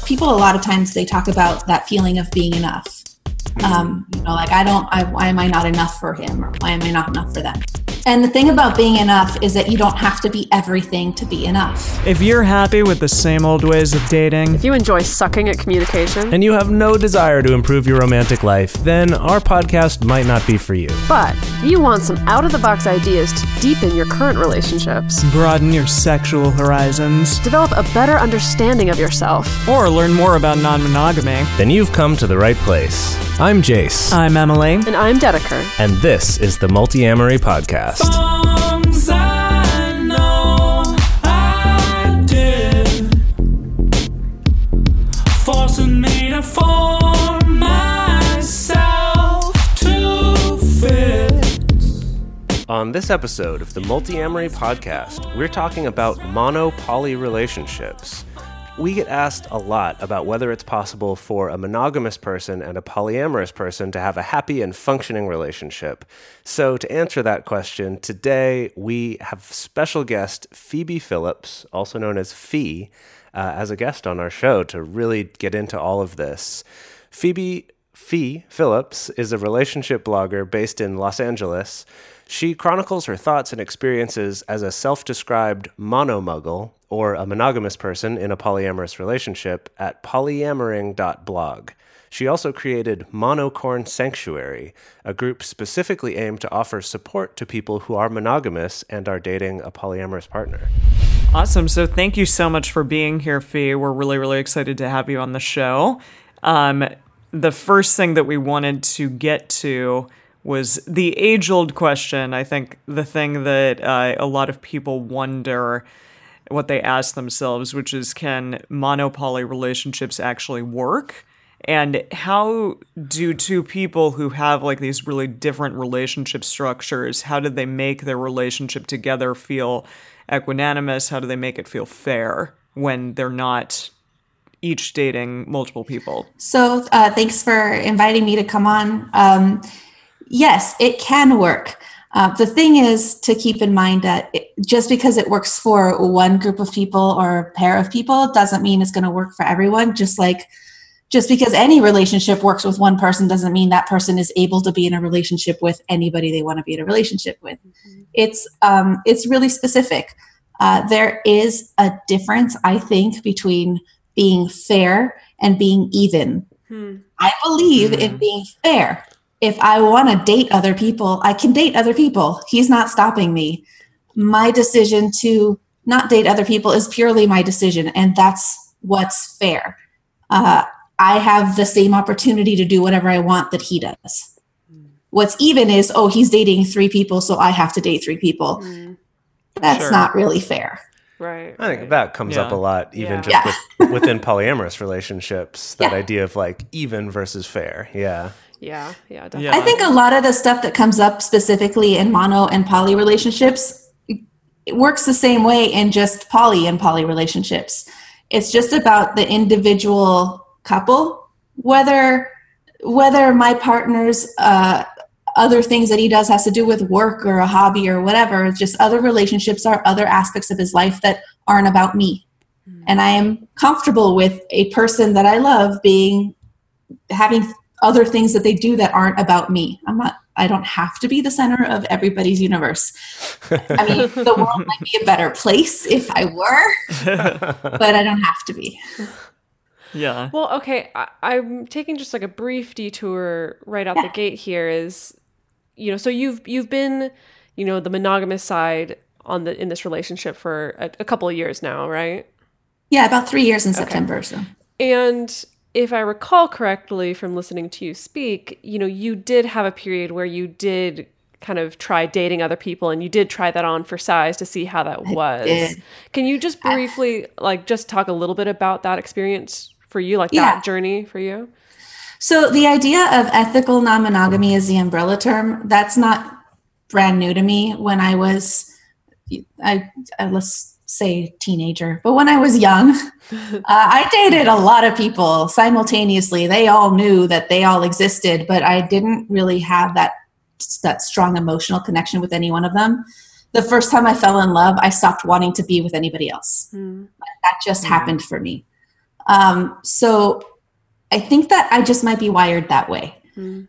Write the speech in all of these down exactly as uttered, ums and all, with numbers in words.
people a lot of times they talk about that feeling of being enough. Um, you know, like I don't, I, why am I not enough for him, or why am I not enough for them? And the thing about being enough is that you don't have to be everything to be enough. If you're happy with the same old ways of dating, if you enjoy sucking at communication, and you have no desire to improve your romantic life, then our podcast might not be for you. But if you want some out-of-the-box ideas to deepen your current relationships, broaden your sexual horizons, develop a better understanding of yourself, or learn more about non-monogamy, then you've come to the right place. I'm Jace. I'm Emily. And I'm Dedeker. And this is the Multi-Amory Podcast. Songs I know I did, forcing me to form myself to fit. On this episode of the Multi-Amory Podcast, we're talking about mono-poly relationships. We get asked a lot about whether it's possible for a monogamous person and a polyamorous person to have a happy and functioning relationship. So to answer that question, today we have special guest Phoebe Phillips, also known as Fee, uh, as a guest on our show to really get into all of this. Phoebe Fee Phillips is a relationship blogger based in Los Angeles. She chronicles her thoughts and experiences as a self-described monomuggle, or a monogamous person in a polyamorous relationship, at polyamoring dot blog. She also created Monocorn Sanctuary, a group specifically aimed to offer support to people who are monogamous and are dating a polyamorous partner. Awesome. So thank you so much for being here, Fee. We're really, really excited to have you on the show. Um, the first thing that we wanted to get to was the age-old question. I think the thing that uh, a lot of people wonder, what they ask themselves, which is, can monopoly relationships actually work? And how do two people who have like these really different relationship structures, how do they make their relationship together feel equanimous? How do they make it feel fair when they're not each dating multiple people? So uh, thanks for inviting me to come on. Um, yes, it can work. Uh, the thing is to keep in mind that it, just because it works for one group of people or a pair of people doesn't mean it's going to work for everyone. Just like, just because any relationship works with one person doesn't mean that person is able to be in a relationship with anybody they want to be in a relationship with. Mm-hmm. It's um, it's really specific. Uh, there is a difference, I think, between being fair and being even. Hmm. I believe hmm. in being fair. If I want to date other people, I can date other people. He's not stopping me. My decision to not date other people is purely my decision, and that's what's fair. Uh, I have the same opportunity to do whatever I want that he does. What's even is, oh, he's dating three people, so I have to date three people. Mm. That's sure. not really fair. Right. I think right. that comes yeah. up a lot, even yeah. just Yeah. with, within polyamorous relationships, that yeah. idea of like even versus fair. Yeah. Yeah, yeah, definitely. Yeah. I think a lot of the stuff that comes up specifically in mono and poly relationships, it works the same way in just poly and poly relationships. It's just about the individual couple, whether whether my partner's uh, other things that he does has to do with work or a hobby or whatever. Just other relationships are other aspects of his life that aren't about me. Mm-hmm. And I am comfortable with a person that I love being having other things that they do that aren't about me. I'm not, I don't have to be the center of everybody's universe. I mean, the world might be a better place if I were, but I don't have to be. Yeah. Well, okay, I, I'm taking just like a brief detour right out Yeah. the gate here is, you know, so you've, you've been, you know, the monogamous side on the, in this relationship for a, a couple of years now, right? Yeah, about three years in Okay. September. So. And if I recall correctly from listening to you speak, you know, you did have a period where you did kind of try dating other people and you did try that on for size to see how that I was. did. Can you just briefly, like, just talk a little bit about that experience for you, like Yeah. that journey for you? So the idea of ethical non-monogamy as the umbrella term, that's not brand new to me. When I was, I, I let's say teenager, but when I was young, uh, I dated a lot of people simultaneously. They all knew that they all existed, but I didn't really have that that strong emotional connection with any one of them. The first time I fell in love, I stopped wanting to be with anybody else. Mm. That just mm. happened for me. Um, so I think that I just might be wired that way. Mm.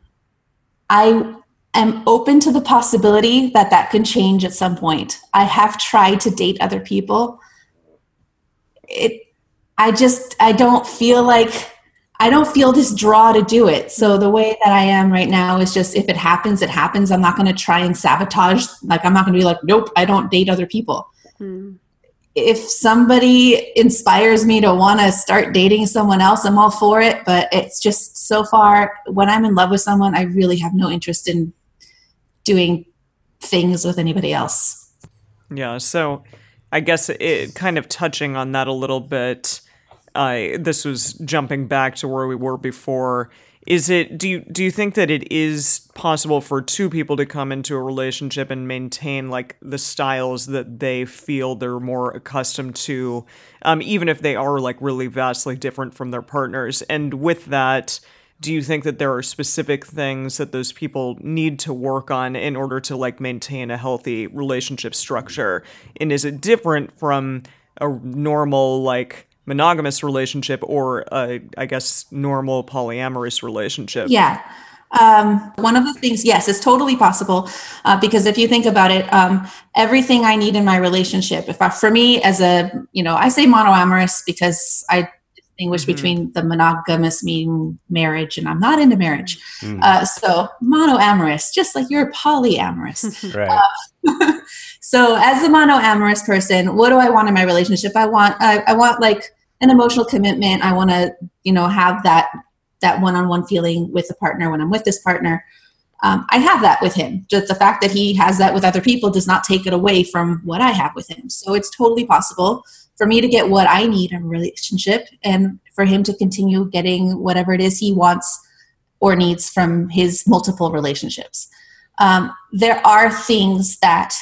I am open to the possibility that that can change at some point. I have tried to date other people. It, I just, I don't feel like, I don't feel this draw to do it. So the way that I am right now is just, if it happens, it happens. I'm not going to try and sabotage. Like, I'm not going to be like, nope, I don't date other people. Mm. If somebody inspires me to want to start dating someone else, I'm all for it. But it's just, so far, when I'm in love with someone, I really have no interest in doing things with anybody else. Yeah. So I guess it kind of touching on that a little bit. Uh, this was jumping back to where we were before. Is it, do you, do you think that it is possible for two people to come into a relationship and maintain like the styles that they feel they're more accustomed to, um, even if they are like really vastly different from their partners? And with that, do you think that there are specific things that those people need to work on in order to like maintain a healthy relationship structure? And is it different from a normal, like, monogamous relationship or a, I guess, normal polyamorous relationship? Yeah. Um, one of the things, yes, it's totally possible. Uh, because if you think about it, um, everything I need in my relationship, if I, for me as a, you know, I say monoamorous because I distinguish mm-hmm. between the monogamous meaning marriage, and I'm not into marriage. Mm. Uh, so monoamorous, just like you're polyamorous. Right. Uh, so as a monoamorous person, what do I want in my relationship? I want, I, I want like an emotional commitment. I want to, you know, have that, that one-on-one feeling with the partner when I'm with this partner. Um, I have that with him. Just the fact that he has that with other people does not take it away from what I have with him. So it's totally possible for me to get what I need in a relationship and for him to continue getting whatever it is he wants or needs from his multiple relationships. Um, there are things that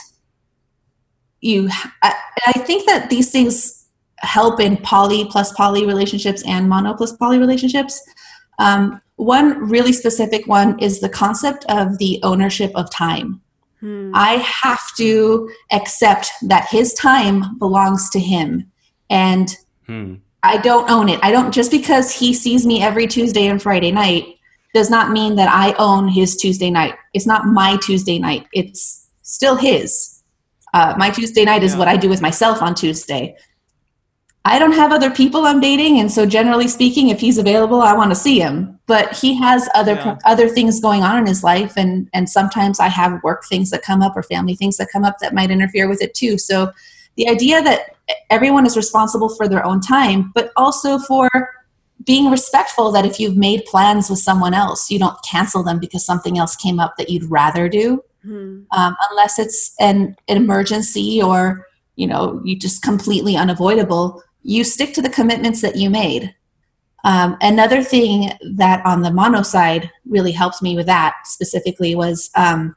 you, I, I think that these things help in poly plus poly relationships and mono plus poly relationships. Um, one really specific one is the concept of the ownership of time. Hmm. I have to accept that his time belongs to him, and hmm. I don't own it. I don't, just because he sees me every Tuesday and Friday night does not mean that I own his Tuesday night. It's not my Tuesday night. It's still his. Uh, my Tuesday night is yeah. what I do with myself on Tuesday. I don't have other people I'm dating, and so generally speaking, if he's available, I want to see him. But he has other yeah. other things going on in his life, and and sometimes I have work things that come up or family things that come up that might interfere with it too. So the idea that everyone is responsible for their own time, but also for being respectful that if you've made plans with someone else, you don't cancel them because something else came up that you'd rather do, hmm. um, unless it's an, an emergency or, you know, you just completely unavoidable. You stick to the commitments that you made. Um, another thing that on the mono side really helped me with that specifically was um,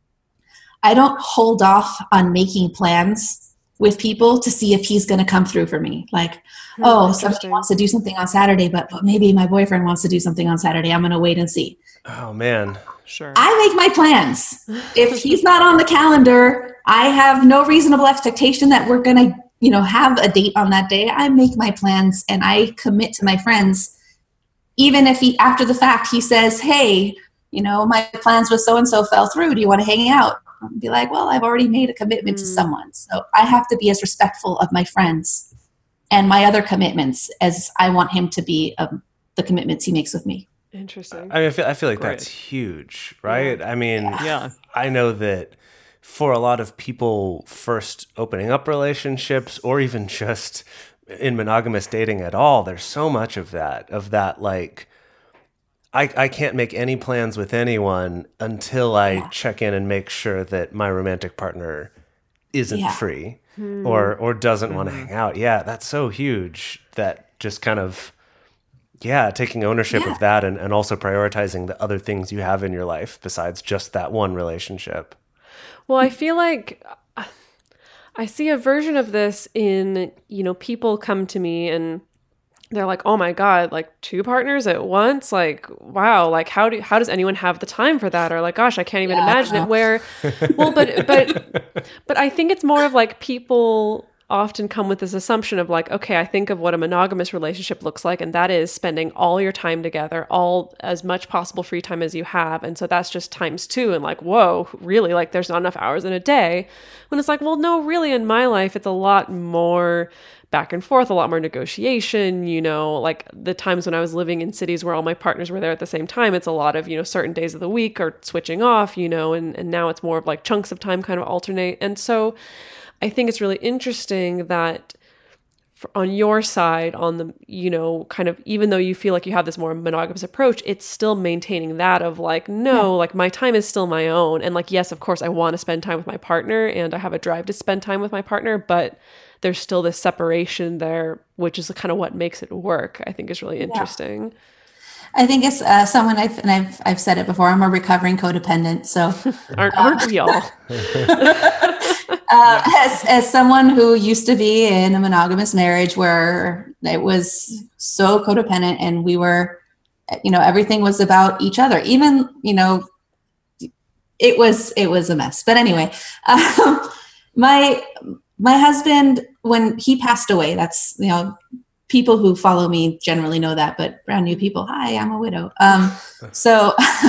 I don't hold off on making plans with people to see if he's going to come through for me. Like, hmm, oh, somebody wants to do something on Saturday, but, but maybe my boyfriend wants to do something on Saturday. I'm going to wait and see. Oh, man. Sure. I make my plans. If he's not on the calendar, I have no reasonable expectation that we're going to, you know, have a date on that day. I make my plans and I commit to my friends. Even if he, after the fact, he says, hey, you know, my plans with so-and-so fell through. Do you want to hang out? I'll be like, well, I've already made a commitment mm. to someone. So I have to be as respectful of my friends and my other commitments as I want him to be of the commitments he makes with me. Interesting. I mean, I feel, I feel like Great. That's huge, right? Yeah. I mean, yeah. I know that for a lot of people first opening up relationships or even just in monogamous dating at all, there's so much of that, of that like, I, I can't make any plans with anyone until I yeah. check in and make sure that my romantic partner isn't yeah. free hmm. or or doesn't mm-hmm. want to hang out. Yeah, that's so huge that just kind of, yeah, taking ownership yeah. of that and, and also prioritizing the other things you have in your life besides just that one relationship. Well, I feel like I see a version of this in, you know, people come to me and they're like, oh my God, like two partners at once? Like, wow, like how do how does anyone have the time for that? Or like, gosh, I can't even yeah. imagine it where, well, but, but, but I think it's more of like people often come with this assumption of like, okay, I think of what a monogamous relationship looks like, and that is spending all your time together, all as much possible free time as you have. And so that's just times two. And like, whoa, really? Like there's not enough hours in a day. When it's like, well, no, really in my life, it's a lot more back and forth, a lot more negotiation, you know, like the times when I was living in cities where all my partners were there at the same time, it's a lot of, you know, certain days of the week or switching off, you know, and, and now it's more of like chunks of time kind of alternate. And so I think it's really interesting that for, on your side, on the, you know, kind of, even though you feel like you have this more monogamous approach, it's still maintaining that of like, no, yeah. like my time is still my own. And like, yes, of course, I want to spend time with my partner and I have a drive to spend time with my partner, but there's still this separation there, which is kind of what makes it work, I think is really interesting. Yeah. I think it's uh, someone I've, and I've, I've said it before, I'm a recovering codependent. So aren't, aren't we all? uh, as, as someone who used to be in a monogamous marriage where it was so codependent and we were, you know, everything was about each other, even, you know, it was, it was a mess. But anyway, um, my, my husband, when he passed away, that's, you know, people who follow me generally know that, but brand new people, hi, I'm a widow. Um, so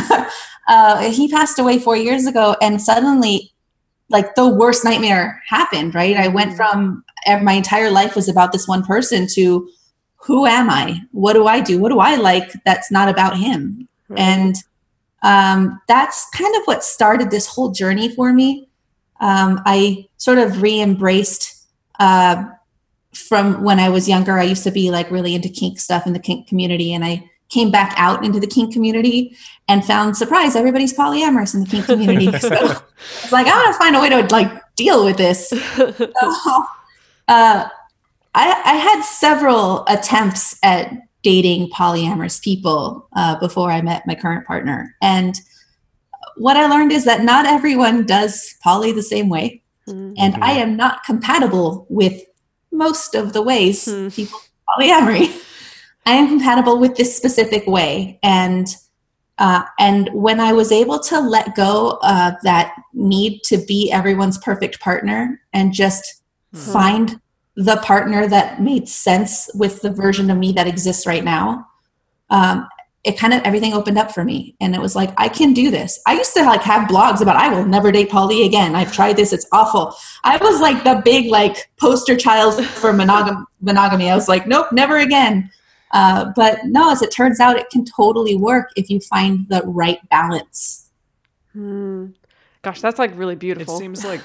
uh, he passed away four years ago and suddenly like the worst nightmare happened, right? I went from my entire life was about this one person to who am I? What do I do? What do I like that's not about him? Right. And um, that's kind of what started this whole journey for me. Um, I sort of re-embraced uh, from when I was younger. I used to be like really into kink stuff in the kink community, and I came back out into the kink community and found, surprise, everybody's polyamorous in the kink community. So it's like, I want to find a way to like deal with this. So, uh, I, I had several attempts at dating polyamorous people uh, before I met my current partner. And what I learned is that not everyone does poly the same way. Mm-hmm. And I am not compatible with most of the ways mm. people polyamory. I am compatible with this specific way. And uh, and when I was able to let go of that need to be everyone's perfect partner and just mm. find the partner that made sense with the version of me that exists right now, um, it kind of, everything opened up for me. And it was like, I can do this. I used to like have blogs about, I will never date poly again. I've tried this. It's awful. I was like the big like poster child for monogam- monogamy. I was like, nope, never again. Uh, but no, as it turns out, it can totally work if you find the right balance. Hmm. Gosh, that's like really beautiful. It seems like,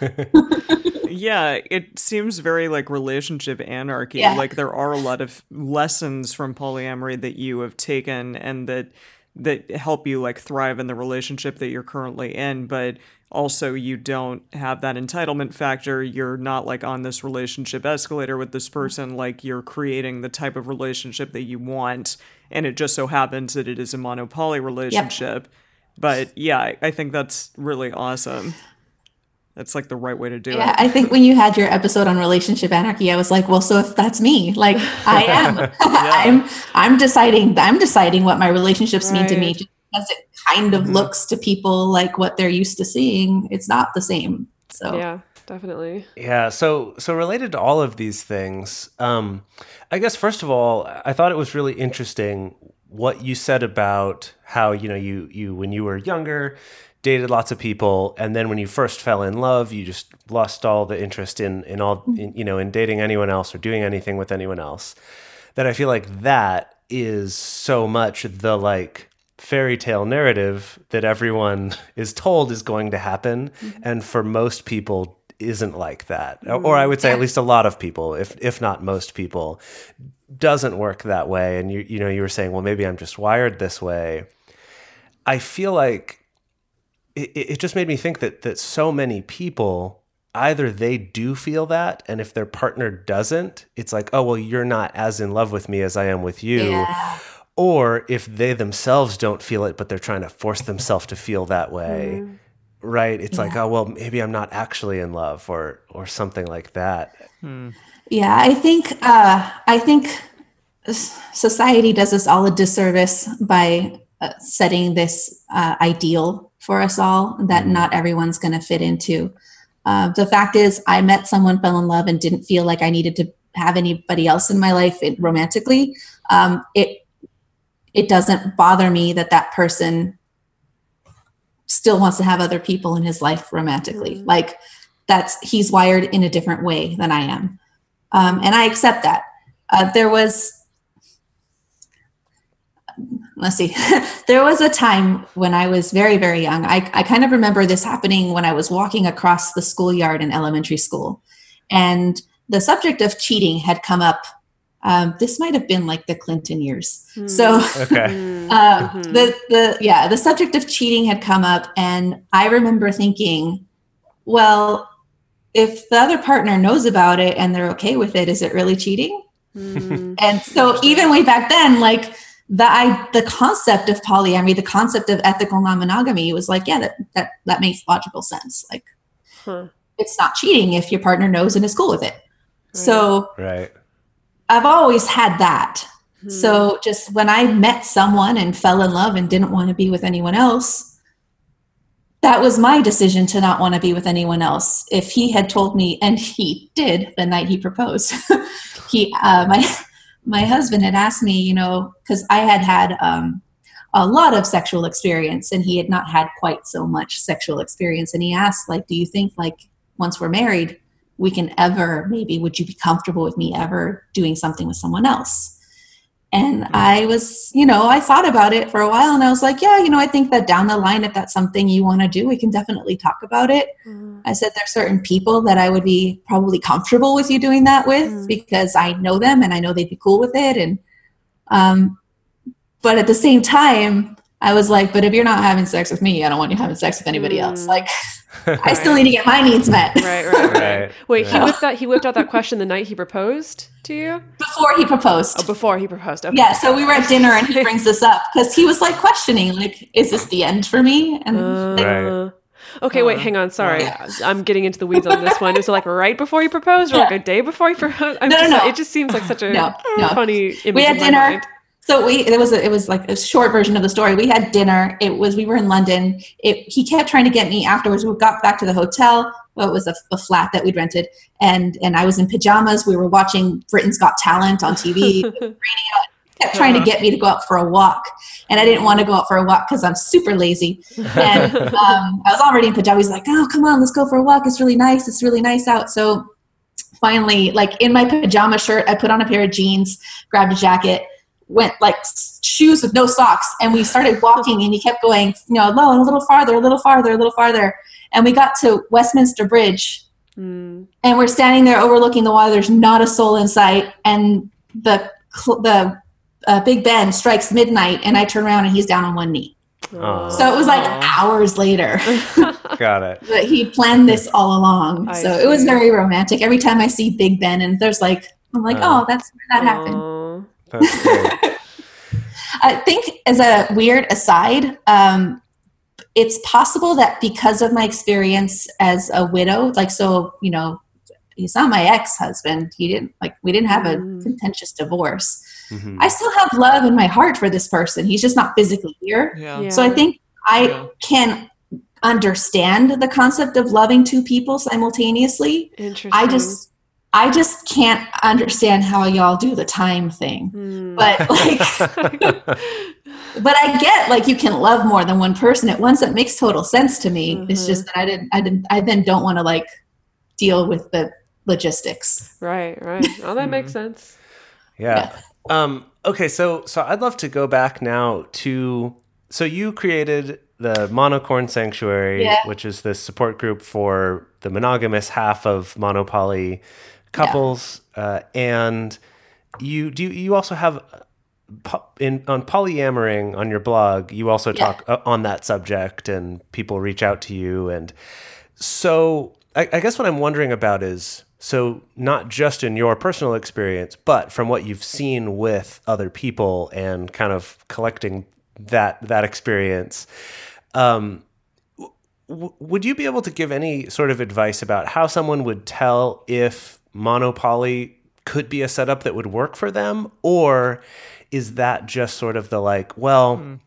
yeah, it seems very like relationship anarchy. Yeah. Like there are a lot of lessons from polyamory that you have taken and that that help you like thrive in the relationship that you're currently in, but also you don't have that entitlement factor. You're not like on this relationship escalator with this person. Like you're creating the type of relationship that you want, and it just so happens that it is a monopoly relationship. Yep. But yeah, I, I think that's really awesome. That's like the right way to do yeah, it. I think when you had your episode on relationship anarchy, I was like, well, so if that's me, like I am, yeah. I'm, I'm deciding, I'm deciding what my relationships right. mean to me, just because it kind of mm-hmm. looks to people like what they're used to seeing. It's not the same. So yeah, definitely. Yeah. So, so related to all of these things, um, I guess, first of all, I thought it was really interesting what you said about how, you know, you, you, when you were younger, dated lots of people, and then when you first fell in love, you just lost all the interest in in all in, you know in dating anyone else or doing anything with anyone else. That I feel like that is so much the like fairy tale narrative that everyone is told is going to happen, mm-hmm. and for most people isn't like that, mm-hmm. or I would say yeah. at least a lot of people, if if not most people, doesn't work that way. And you you know you were saying, well, maybe I'm just wired this way. I feel like It, it just made me think that that so many people, either they do feel that, and if their partner doesn't, it's like, oh, well, you're not as in love with me as I am with you. Yeah. Or if they themselves don't feel it, but they're trying to force themselves to feel that way, mm. right? It's yeah. like, oh, well, maybe I'm not actually in love, or or something like that. Hmm. Yeah, I think uh, I think society does us all a disservice by uh, setting this uh, ideal for us all that not everyone's going to fit into. Uh, the fact is, I met someone, fell in love, and didn't feel like I needed to have anybody else in my life romantically. Um, it it doesn't bother me that that person still wants to have other people in his life romantically. Mm-hmm. Like that's, he's wired in a different way than I am. Um, and I accept that. Uh, there was, let's see, there was a time when I was very, very young. I, I kind of remember this happening when I was walking across the schoolyard in elementary school. And the subject of cheating had come up. Um, this might have been like the Clinton years. Mm. So okay. uh, mm-hmm. the, the, yeah, the subject of cheating had come up. And I remember thinking, well, if the other partner knows about it and they're okay with it, is it really cheating? Mm. And so even way back then, like the, I, the concept of polyamory, the concept of ethical non-monogamy was like, yeah, that, that, that makes logical sense. Like huh. It's not cheating if your partner knows and is cool with it. Right. So right. I've always had that. Hmm. So just when I met someone and fell in love and didn't want to be with anyone else, that was my decision to not want to be with anyone else. If he had told me, and he did the night he proposed, he, uh, my, my husband had asked me, you know, cause I had had um, a lot of sexual experience and he had not had quite so much sexual experience. And he asked, like, do you think like once we're married, we can ever, maybe, would you be comfortable with me ever doing something with someone else? And mm-hmm. I was, you know, I thought about it for a while and I was like, yeah, you know, I think that down the line, if that's something you want to do, we can definitely talk about it. Mm-hmm. I said, there's certain people that I would be probably comfortable with you doing that with mm-hmm. because I know them and I know they'd be cool with it. And, um, but at the same time, I was like, but if you're not having sex with me, I don't want you having sex with anybody mm. else. Like, I still need to get my needs met. Right, right, right. Wait, he whipped that. He whipped out that question the night he proposed to you. Before he proposed. Oh, before he proposed. Okay. Yeah. So we were at dinner, and he brings this up because he was like questioning, like, "Is this the end for me?" And uh, like, right. Okay, wait, hang on. Sorry, yeah. I'm getting into the weeds on this one. Is it like right before he proposed, or yeah. like a day before he proposed? I'm no, just, no, no. It just seems like such a no, no. funny image. We had in my dinner. mind. So we, it was, a, it was like a short version of the story. We had dinner. It was, we were in London. It, he kept trying to get me afterwards. We got back to the hotel. Well, it was a, a flat that we'd rented. And, and I was in pajamas. We were watching Britain's Got Talent on T V. It was raining out. He kept trying to get me to go out for a walk. And I didn't want to go out for a walk because I'm super lazy. And um, I was already in pajamas. He's like, oh, come on, let's go for a walk. It's really nice. It's really nice out. So finally, like in my pajama shirt, I put on a pair of jeans, grabbed a jacket, went like shoes with no socks, and we started walking, and he kept going, you know, low and a little farther, a little farther, a little farther. And we got to Westminster Bridge mm. and we're standing there overlooking the water. There's not a soul in sight. And the, the uh, Big Ben strikes midnight, and I turn around and he's down on one knee. Aww. So it was like hours later. Got it. But he planned this all along. I so see. It was very romantic. Every time I see Big Ben and there's like, I'm like, uh, oh, that's where that happened. That's great. I think as a weird aside, um, it's possible that because of my experience as a widow, like, so, you know, he's not my ex-husband. He didn't like, we didn't have a mm. contentious divorce. Mm-hmm. I still have love in my heart for this person. He's just not physically here. Yeah. Yeah. So I think I yeah. can understand the concept of loving two people simultaneously. Interesting. I just, I just can't understand how y'all do the time thing. Mm. But like, but I get like you can love more than one person at once. It makes total sense to me. Mm-hmm. It's just that I didn't, I didn't, I then don't want to like deal with the logistics. Right, right. Oh, that makes sense. Yeah. yeah. Um, okay. So, so I'd love to go back now to, so you created the Monocorn Sanctuary, yeah. which is the support group for the monogamous half of monopoly couples, yeah. uh, and you do. You also have in on polyamoring on your blog. You also yeah. talk on that subject, and people reach out to you. And so, I, I guess what I'm wondering about is, so not just in your personal experience, but from what you've seen with other people, and kind of collecting that that experience. Um, w- would you be able to give any sort of advice about how someone would tell if monopoly could be a setup that would work for them? Or is that just sort of the like, well, mm.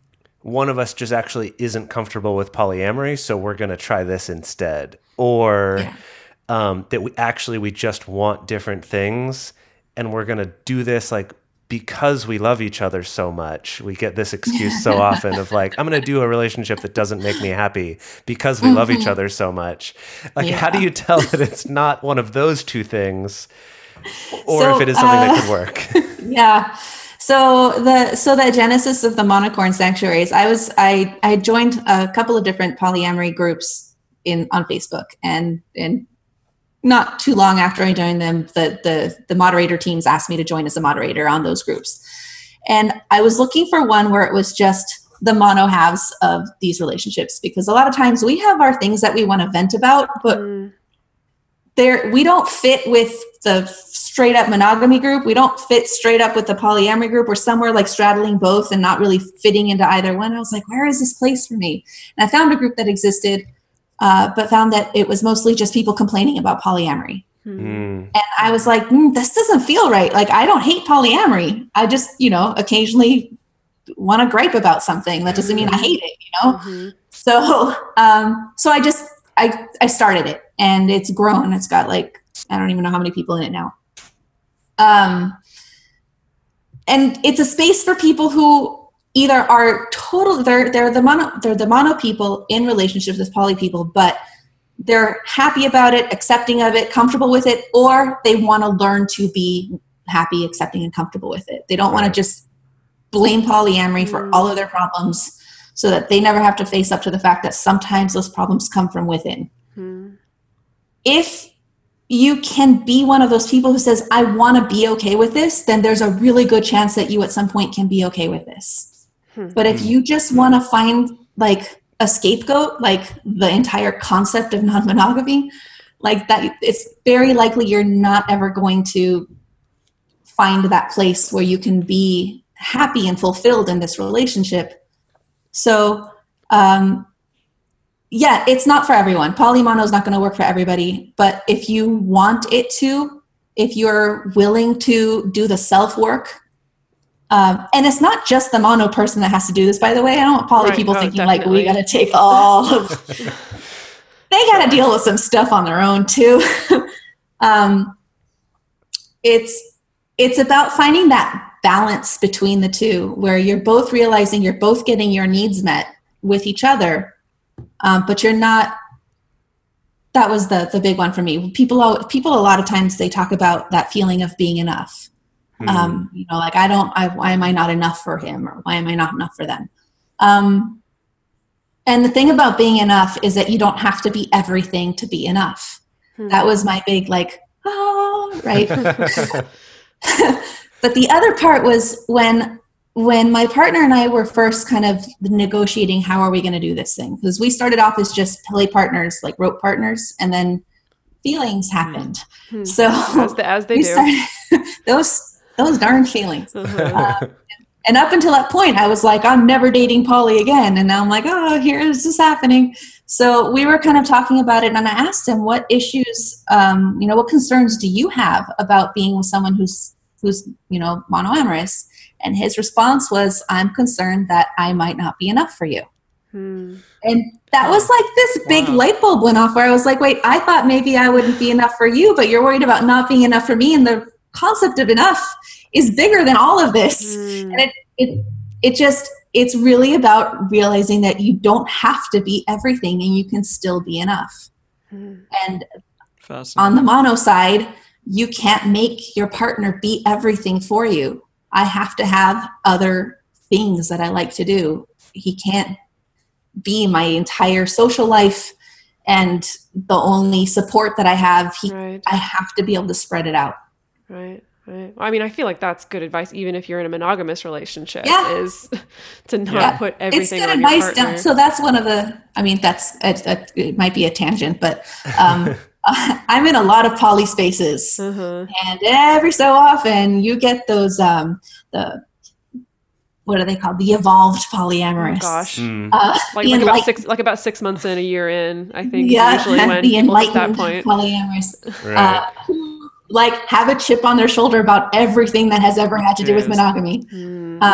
one of us just actually isn't comfortable with polyamory, so we're going to try this instead. Or Yeah. um, that we actually, we just want different things and we're going to do this like because we love each other so much. We get this excuse so often of like, I'm going to do a relationship that doesn't make me happy because we love each other so much. Like, how do Yeah. you tell that it's not one of those two things, or So, if it is something uh, that could work? Yeah. So the so the genesis of the Monocorn Sanctuaries, I was I I joined a couple of different polyamory groups in on Facebook, and and not too long after I joined them, the the the moderator teams asked me to join as a moderator on those groups, and I was looking for one where it was just the mono halves of these relationships, because a lot of times we have our things that we want to vent about, but Mm. there we don't fit with the straight up monogamy group. We don't fit straight up with the polyamory group. We're somewhere like straddling both and not really fitting into either one. I was like, where is this place for me? And I found a group that existed, uh, but found that it was mostly just people complaining about polyamory. Mm. And I was like, mm, this doesn't feel right. Like, I don't hate polyamory. I just, you know, occasionally want to gripe about something. That doesn't mean I hate it, you know? Mhm. So, um, so I just, I, I started it, and it's grown. It's got like, I don't even know how many people in it now. Um, and it's a space for people who either are total, they're, they're the mono, they're the mono people in relationships with poly people, but they're happy about it, accepting of it, comfortable with it, or they want to learn to be happy, accepting, and comfortable with it. They don't want to Right. just blame polyamory for all of their problems, so that they never have to face up to the fact that sometimes those problems come from within. Mhm. If you can be one of those people who says, I want to be okay with this, then there's a really good chance that you at some point can be okay with this. Hmm. But if you just want to find like a scapegoat, like the entire concept of non-monogamy, like that, it's very likely you're not ever going to find that place where you can be happy and fulfilled in this relationship. So, um, yeah, it's not for everyone. Polymono is not going to work for everybody. But if you want it to, if you're willing to do the self-work, um, and it's not just the mono person that has to do this, by the way. I don't want poly Right. people Oh, thinking like we definitely. got to take all of, they got to deal with some stuff on their own too. um, it's, it's about finding that balance between the two, where you're both realizing you're both getting your needs met with each other, um, but you're not. That was the the big one for me. People, al- people, a lot of times they talk about that feeling of being enough. Mm. Um, you know, like I don't. I, why am I not enough for him, or why am I not enough for them? Um, and the thing about being enough is that you don't have to be everything to be enough. Hmm. That was my big like, oh, right. But the other part was when when my partner and I were first kind of negotiating how are we going to do this thing, because we started off as just play partners, like rope partners, and then feelings happened. Hmm. So As, the, as they we do. started those those darn feelings. Uh-huh. Uh, and up until that point, I was like, I'm never dating poly again. And now I'm like, oh, here is this happening. So we were kind of talking about it, and I asked him, what issues, um, you know, what concerns do you have about being with someone who's who's, you know, monoamorous? And his response was, I'm concerned that I might not be enough for you. Hmm. And that was like this big Wow. light bulb went off where I was like, wait, I thought maybe I wouldn't be enough for you, but you're worried about not being enough for me. And the concept of enough is bigger than all of this. Hmm. And it, it, it just, it's really about realizing that you don't have to be everything and you can still be enough. Hmm. And Fascinating. on the mono side, you can't make your partner be everything for you. I have to have other things that I like to do. He can't be my entire social life and the only support that I have. He, Right. I have to be able to spread it out. Right. Right. Well, I mean, I feel like that's good advice, even if you're in a monogamous relationship, Yeah. is to not Yeah. put It's everything good on your advice. partner. Down, so that's one of the, I mean, that's, a, a, it might be a tangent, but um, I'm in a lot of poly spaces. Uh-huh. And every so often you get those, um, the, what are they called? The evolved polyamorous. Oh, gosh. Mm. Uh, Like, the like about enlightened- six, like about six months in, a year in, I think, is yeah, usually when the people hit enlightened that point. polyamorous. Right. Uh, who, like have a chip on their shoulder about everything that has ever had to do with Yes. monogamy. Mhm. Um,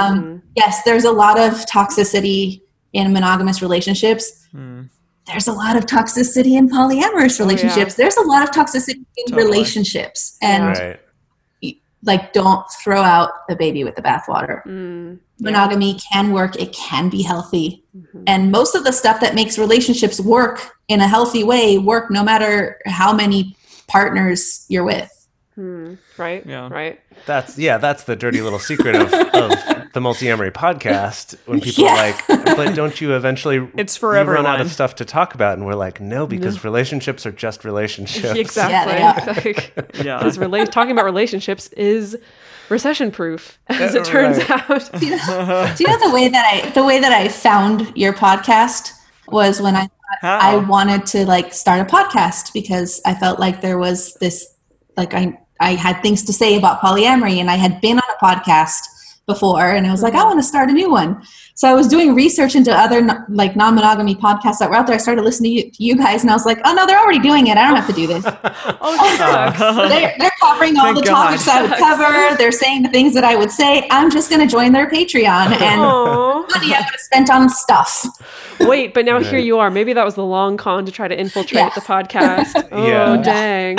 yes, there's a lot of toxicity in monogamous relationships. Hmm. There's a lot of toxicity in polyamorous relationships. Oh, yeah. There's a lot of toxicity in Totally. relationships. And Right. like, don't throw out the baby with the bathwater. Mm, Monogamy can work. It can be healthy. mhm. And most of the stuff that makes relationships work in a healthy way work no matter how many partners you're with. Hmm. Right. Yeah. Right. That's yeah, that's the dirty little secret of, of the Multiamory podcast. When people Yeah. are like, but don't you eventually It's for you run out everyone. of stuff to talk about? And we're like, no, because relationships are just relationships. Exactly. Yeah, Like, Yeah. because rela- talking about relationships is recession proof, as it turns out. Do you, know, do you know the way that I the way that I found your podcast was when I How? I wanted to like start a podcast because I felt like there was this like I I had things to say about polyamory and I had been on a podcast before and I was like I want to start a new one. So I was doing research into other no- like non-monogamy podcasts that were out there. I started listening to you, to you guys and I was like, oh no, they're already doing it. I don't have to do this. Oh, shucks. they're, they're covering all Thank the God. topics I would cover. They're saying the things that I would say. I'm just going to join their Patreon and Aw. money I would have spent on stuff. Wait, but now Right. here you are. Maybe that was the long con to try to infiltrate Yeah. the podcast. Oh, Yeah. dang.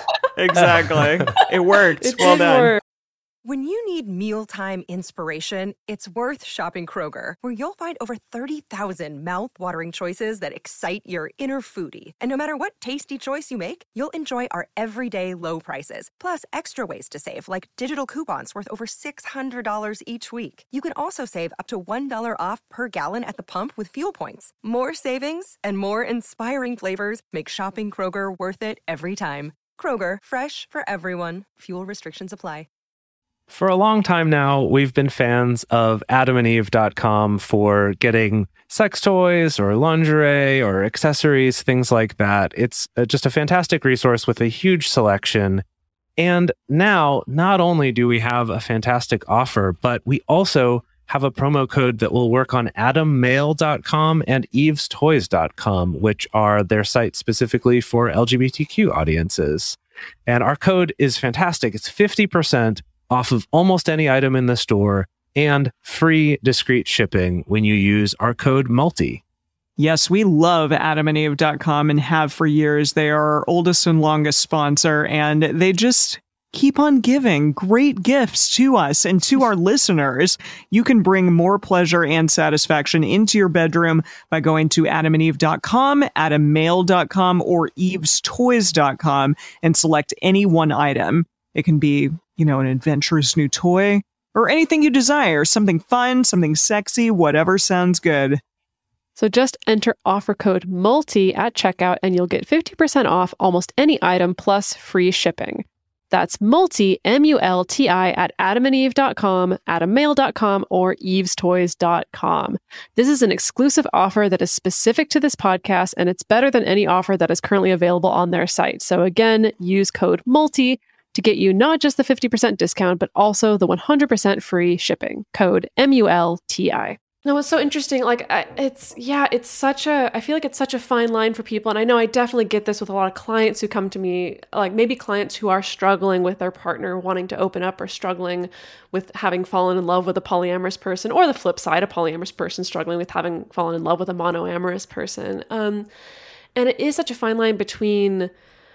Exactly. It worked. It well did done. work. When you need mealtime inspiration, it's worth shopping Kroger, where you'll find over thirty thousand mouth-watering choices that excite your inner foodie. And no matter what tasty choice you make, you'll enjoy our everyday low prices, plus extra ways to save, like digital coupons worth over six hundred dollars each week. You can also save up to one dollar off per gallon at the pump with fuel points. More savings and more inspiring flavors make shopping Kroger worth it every time. Kroger, fresh for everyone. Fuel restrictions apply. For a long time now, we've been fans of adam and eve dot com for getting sex toys or lingerie or accessories, things like that. It's uh, just a fantastic resource with a huge selection. And now, not only do we have a fantastic offer, but we also have a promo code that will work on adam mail dot com and eves toys dot com, which are their sites specifically for L G B T Q audiences. And our code is fantastic. It's fifty percent off of almost any item in the store and free discreet shipping when you use our code MULTI. Yes, we love adam and eve dot com and have for years. They are our oldest and longest sponsor, and they just keep on giving great gifts to us and to our listeners. You can bring more pleasure and satisfaction into your bedroom by going to adam and eve dot com, adam mail dot com, or eves toys dot com and select any one item. It can be, you know, an adventurous new toy or anything you desire, something fun, something sexy, whatever sounds good. So just enter offer code MULTI at checkout and you'll get fifty percent off almost any item plus free shipping. That's MULTI, M U L T I, at adam and eve dot com, adam mail dot com, or eves toys dot com. This is an exclusive offer that is specific to this podcast, and it's better than any offer that is currently available on their site. So again, use code MULTI to get you not just the fifty percent discount, but also the one hundred percent free shipping. Code M U L T I. No, it's so interesting. Like, I, it's, yeah, it's such a, I feel like it's such a fine line for people. And I know I definitely get this with a lot of clients who come to me, like maybe clients who are struggling with their partner wanting to open up or struggling with having fallen in love with a polyamorous person, or the flip side, a polyamorous person struggling with having fallen in love with a monoamorous person. Um, and it is such a fine line between,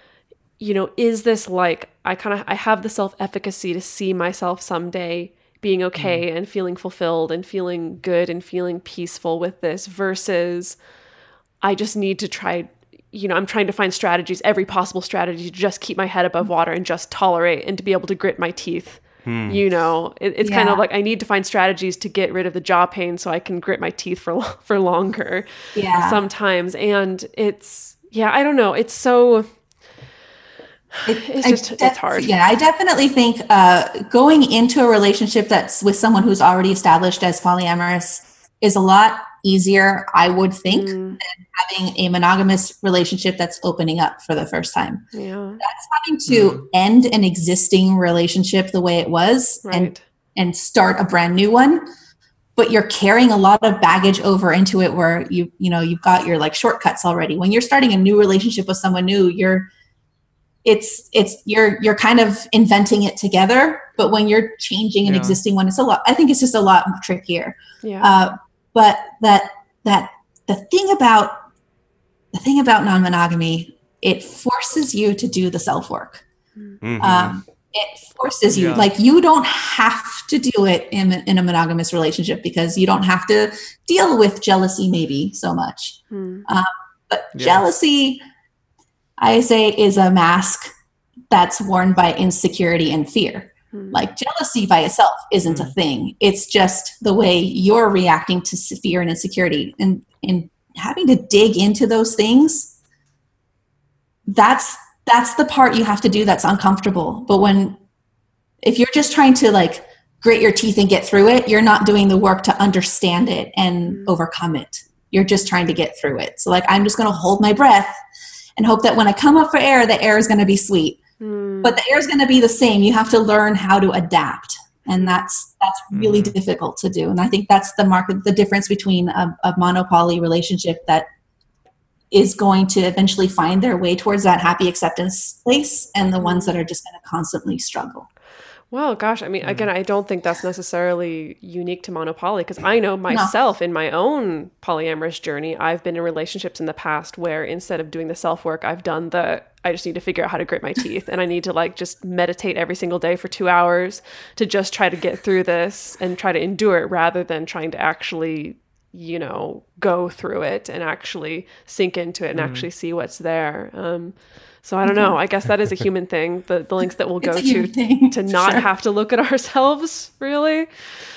you know, is this like, I kind of, I have the self-efficacy to see myself someday being okay mm. and feeling fulfilled and feeling good and feeling peaceful with this, versus I just need to try, you know, I'm trying to find strategies, every possible strategy to just keep my head above water and just tolerate and to be able to grit my teeth. Hmm. You know, it, it's yeah. kind of like I need to find strategies to get rid of the jaw pain so I can grit my teeth for for longer yeah. sometimes. And it's, yeah, I don't know. It's so... It, it's just def- it's hard. Yeah, I definitely think uh, going into a relationship that's with someone who's already established as polyamorous is a lot easier, I would think, mm. than having a monogamous relationship that's opening up for the first time. Yeah, that's having to mm. end an existing relationship the way it was right. and and start a brand new one. But you're carrying a lot of baggage over into it, where you you know you've got your like shortcuts already. When you're starting a new relationship with someone new, you're it's it's you're you're kind of inventing it together. But when you're changing an Yeah. existing one, it's a lot. I think it's just a lot trickier. Yeah. Uh, but that that the thing about the thing about non-monogamy, it forces you to do the self work. Mhm. Um, it forces you, Yeah. like, you don't have to do it in, in a monogamous relationship because you don't have to deal with jealousy maybe so much. Hmm. Um, but Yeah. jealousy, I say, is a mask that's worn by insecurity and fear. Hmm. Like, jealousy by itself isn't a thing. It's just the way you're reacting to s- fear and insecurity. And, and having to dig into those things, that's that's the part you have to do that's uncomfortable. But when, if you're just trying to like grit your teeth and get through it, you're not doing the work to understand it and Mm. overcome it. You're just trying to get through it. So like, I'm just going to hold my breath and hope that when I come up for air, the air is going to be sweet. Hmm. But the air is going to be the same. You have to learn how to adapt. And that's that's really Mhm. difficult to do. And I think that's the market, the difference between a, a monopoly relationship that is going to eventually find their way towards that happy acceptance place, and the ones that are just going to constantly struggle. Well, gosh, I mean, again, I don't think that's necessarily unique to monopoly because I know myself in my own polyamorous journey, I've been in relationships in the past where instead of doing the self work, I've done the, I just need to figure out how to grit my teeth and I need to like just meditate every single day for two hours to just try to get through this and try to endure it rather than trying to actually, you know, go through it and actually sink into it and actually see what's there. Um, so I don't know. I guess that is a human thing. The the links that we'll go It's a to human thing, to not sure. have to look at ourselves, really.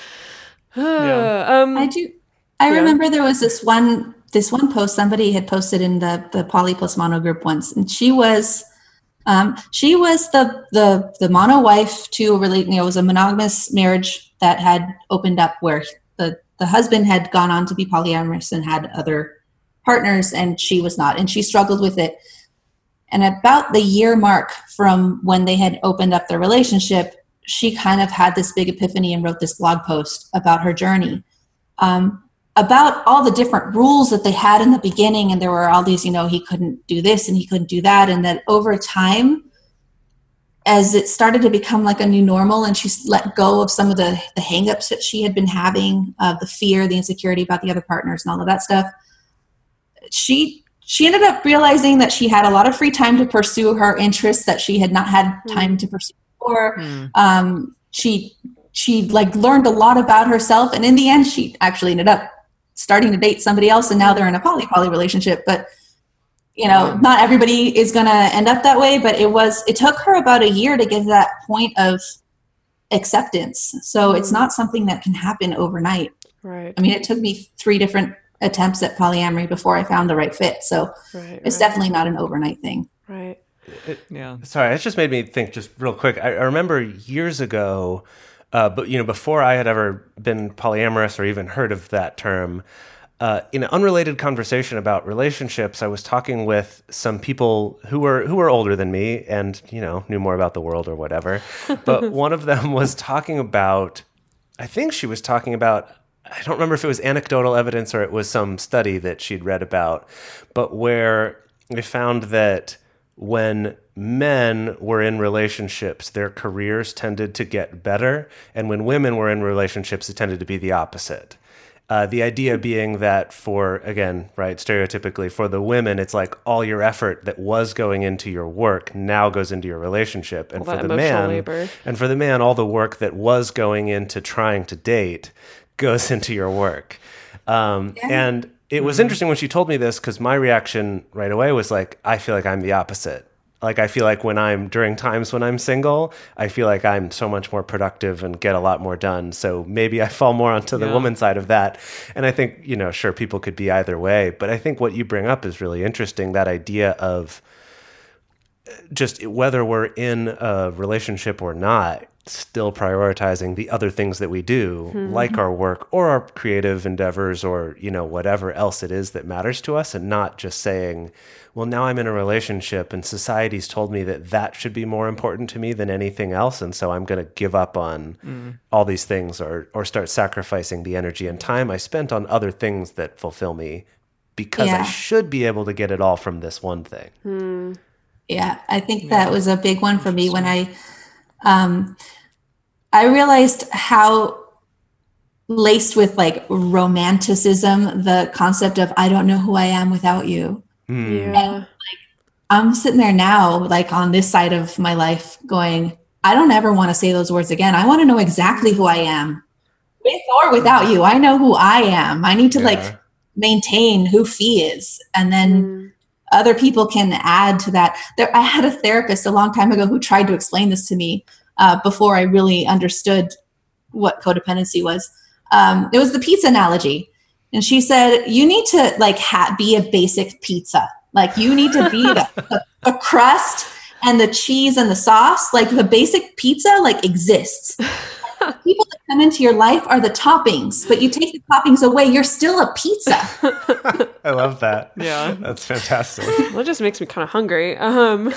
Yeah. um, I do. I Yeah. remember there was this one this one post somebody had posted in the the poly plus mono group once, and she was um, she was the the the mono wife to a relate. You know, it was a monogamous marriage that had opened up where the the husband had gone on to be polyamorous and had other partners, and she was not, and she struggled with it. And about the year mark from when they had opened up their relationship, she kind of had this big epiphany and wrote this blog post about her journey, um, about all the different rules that they had in the beginning. And there were all these, you know, he couldn't do this and he couldn't do that. And that over time, as it started to become like a new normal and she let go of some of the, the hangups that she had been having, uh, the fear, the insecurity about the other partners and all of that stuff, she she ended up realizing that she had a lot of free time to pursue her interests that she had not had time to pursue before. Mm. Um, she she like learned a lot about herself, and in the end, she actually ended up starting to date somebody else, and now they're in a poly poly relationship. But you know, not everybody is going to end up that way. But it was it took her about a year to get to that point of acceptance. So it's not something that can happen overnight. right. I mean, it took me three different attempts at polyamory before I found the right fit. So right. it's right, definitely not an overnight thing. right. Yeah. Sorry, it just made me think just real quick. I, I remember years ago, uh, but you know, before I had ever been polyamorous or even heard of that term, uh, in an unrelated conversation about relationships, I was talking with some people who were who were older than me and you know knew more about the world or whatever. But one of them was talking about, I think she was talking about. I don't remember if it was anecdotal evidence or it was some study that she'd read about, but where they found that when men were in relationships, their careers tended to get better. And when women were in relationships, it tended to be the opposite. Uh, the idea being that for, again, right, stereotypically, for the women, it's like all your effort that was going into your work now goes into your relationship. And All for that the emotional man, labor. and for the man, all the work that was going into trying to date goes into your work. Um, and it was interesting when she told me this because my reaction right away was like, I feel like I'm the opposite. Like, I feel like when I'm, during times when I'm single, I feel like I'm so much more productive and get a lot more done. So maybe I fall more onto the Yeah. woman side of that. And I think, you know, sure, people could be either way. But I think what you bring up is really interesting, that idea of just whether we're in a relationship or not, still prioritizing the other things that we do, like our work or our creative endeavors or, you know, whatever else it is that matters to us, and not just saying, well, now I'm in a relationship and society's told me that that should be more important to me than anything else. And so I'm going to give up on all these things or, or start sacrificing the energy and time I spent on other things that fulfill me because I Yeah. should be able to get it all from this one thing. Yeah, I think that was a big one for me when I, um, I realized how laced with like romanticism, the concept of I don't know who I am without you. Mm. Yeah. And like, I'm sitting there now, like on this side of my life going, I don't ever want to say those words again. I want to know exactly who I am with or without you. I know who I am. I need to Yeah. like maintain who Fee is. And then Mm. other people can add to that. There, I had a therapist a long time ago who tried to explain this to me uh, before I really understood what codependency was. Um, it was the pizza analogy. And she said, you need to like ha- be a basic pizza. Like you need to be the, the, the crust and the cheese and the sauce. Like the basic pizza like exists. People that come into your life are the toppings, but you take the toppings away, you're still a pizza. I love that. Yeah. That's fantastic. Well, it just makes me kind of hungry. Um,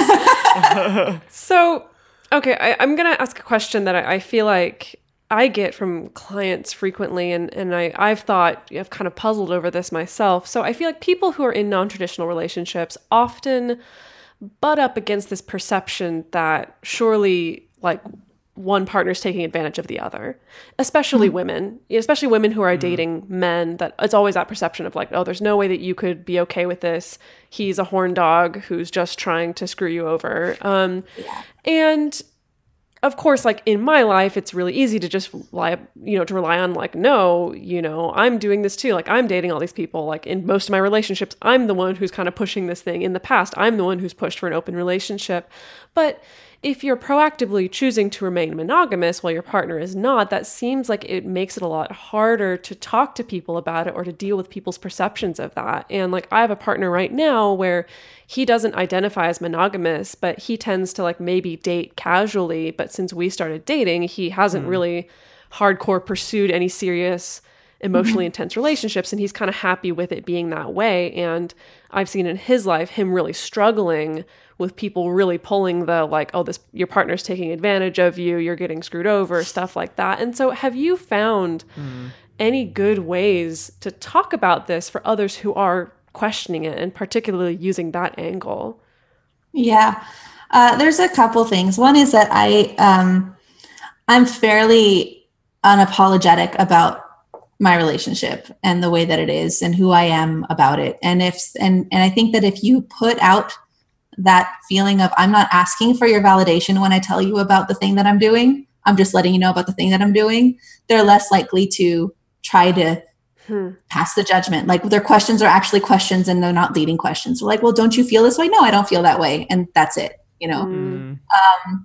so, okay, I, I'm going to ask a question that I, I feel like I get from clients frequently, and, and I, I've thought, I've kind of puzzled over this myself. So I feel like people who are in non-traditional relationships often butt up against this perception that surely, like, one partner's taking advantage of the other, especially women, especially women who are dating men, that it's always that perception of like, oh, there's no way that you could be okay with this. He's a horn dog who's just trying to screw you over. Um, Yeah. And of course, like in my life, it's really easy to just rely, you know, to rely on like, no, you know, I'm doing this too. Like I'm dating all these people. Like in most of my relationships, I'm the one who's kind of pushing this thing. In the past, I'm the one who's pushed for an open relationship. But if you're proactively choosing to remain monogamous while your partner is not, that seems like it makes it a lot harder to talk to people about it or to deal with people's perceptions of that. And like I have a partner right now where he doesn't identify as monogamous, but he tends to like maybe date casually. But since we started dating, he hasn't Mm. really hardcore pursued any serious emotionally intense relationships, and he's kind of happy with it being that way. And I've seen in his life him really struggling with people really pulling the like, oh, this your partner's taking advantage of you, you're getting screwed over, stuff like that. And so have you found mm. any good ways to talk about this for others who are questioning it, and particularly using that angle? Yeah, uh, there's a couple things. One is that I um, I'm fairly unapologetic about my relationship and the way that it is and who I am about it. And if and and I think that if you put out that feeling of I'm not asking for your validation when I tell you about the thing that I'm doing, I'm just letting you know about the thing that I'm doing, they're less likely to try to hmm. pass the judgment. Like their questions are actually questions and they're not leading questions. They're like, well, don't you feel this way? No, I don't feel that way. And that's it, you know? Mm. Um,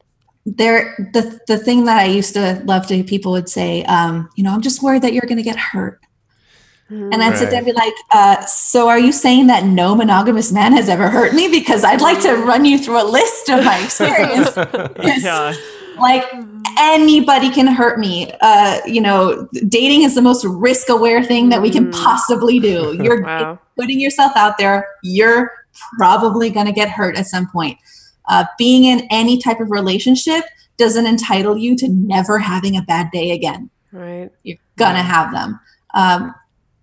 there, the, the thing that I used to love to, people would say, um, you know, I'm just worried that you're going to get hurt. And I'd right. sit there and be like, uh, so are you saying that no monogamous man has ever hurt me? Because I'd like to run you through a list of my experience. Yeah. Like anybody can hurt me. Uh, you know, dating is the most risk aware thing that we can possibly do. You're wow. putting yourself out there. You're probably going to get hurt at some point. Uh, being in any type of relationship doesn't entitle you to never having a bad day again. Right. You're going to yeah. have them. Um,